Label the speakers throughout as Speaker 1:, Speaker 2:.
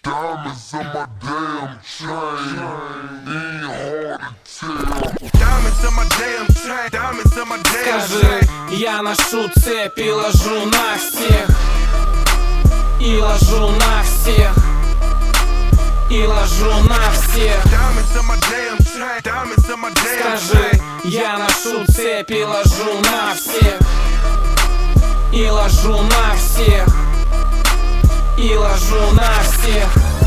Speaker 1: Diamonds in my damn chain, ain't hard to tell.
Speaker 2: Diamonds in my damn chain, diamonds in my damn chain.
Speaker 3: Скажи, я ношу цепь и ложу на всех, и ложу на всех, и ложу на всех.
Speaker 2: Diamonds in my damn chain, diamonds in my damn chain.
Speaker 3: Скажи, я ношу цепь и ложу на всех, и ложу на всех, и ложу на всех.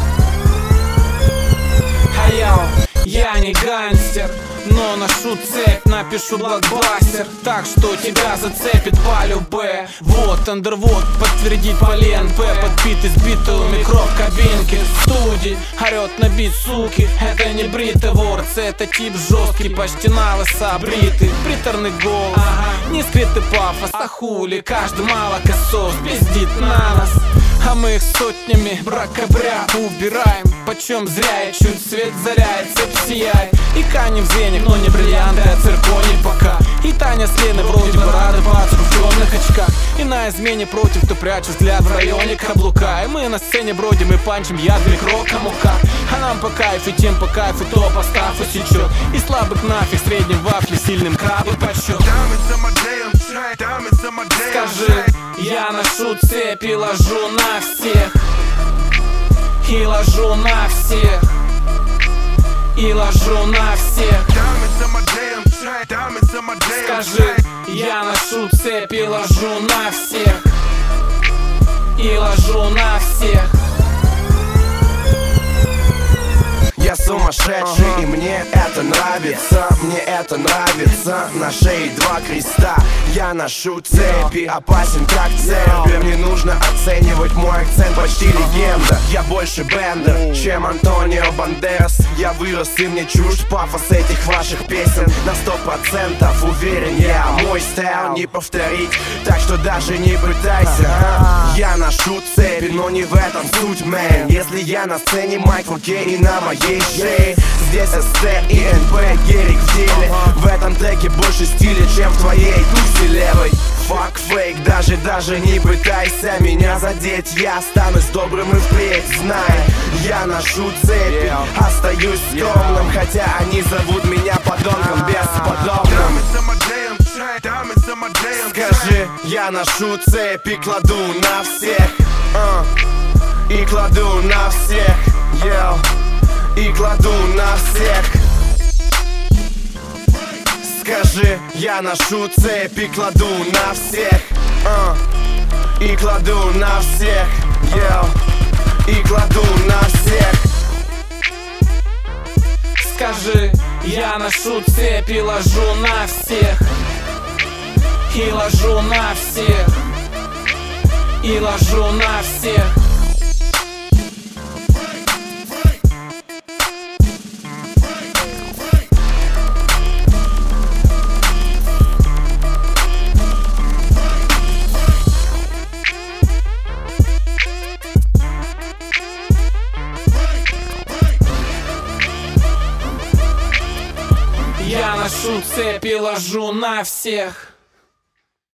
Speaker 3: Я не гангстер, но ношу цепь, напишу блокбастер, так что тебя зацепит по любэ. Вот андервуд, подтвердить по ЛНП. Подбитый, сбитый у микро в кабинке студии, орёт на бит, суки. Это не бритый ворц, это тип жесткий, почти на лысо бритый. Приторный голос, не скрытый пафос, а хули каждый молокосос пиздит на нас. А мы их сотнями бракобря убираем. Почем зря, и чуть свет заряет, цепь сияет. И камни в звеньях, но не бриллианты, а цирконий пока. И Таня с Леной вроде бы рады пацаку в темных очках. И на измене против, кто прячет взгляд в районе каблука. И мы на сцене бродим и панчим яд микро кому как. А нам по кайфу, тем по кайфу, то постав усечет. И слабых нафиг, средним вафли, сильным крабы почет. Скажи, я ношу цепь и ложу на всех, и ложу на всех, и ложу на всех. Скажи, я ношу цепь и ложу на всех, и ложу на всех.
Speaker 4: Я сумасшедший, и мне это нравится, мне это нравится. На шее два креста, я ношу цепи, опасен как цепь. Мне нужно оценивать мой акцент, почти легенда. Я больше Бендер, чем Антонио Бандерас. Я вырос, и мне чужд пафос этих ваших песен. На 100% уверен я, мой стайл не повторить, так что даже не пытайся. Я ношу цепи, но не в этом суть, мэн. Если я на сцене, майк в руке и на моей шее, здесь СТ и НП, Герик в деле. В этом треке больше стиля, чем в твоей тусе левой. Фак фейк, даже не пытайся меня задеть. Я останусь добрым и впредь, знай. Я ношу цепи, остаюсь скромным, хотя они зовут меня подонком бесподобным. Скажи, я ношу цепи, кладу на всех, и кладу на всех, и кладу на всех. Скажи, я ношу цепи, кладу на всех, и кладу на всех, и кладу на всех.
Speaker 3: Скажи, я ношу цепь и ложу на всех, и ложу на всех, и ложу на всех. Я ношу цепь и ложу на всех.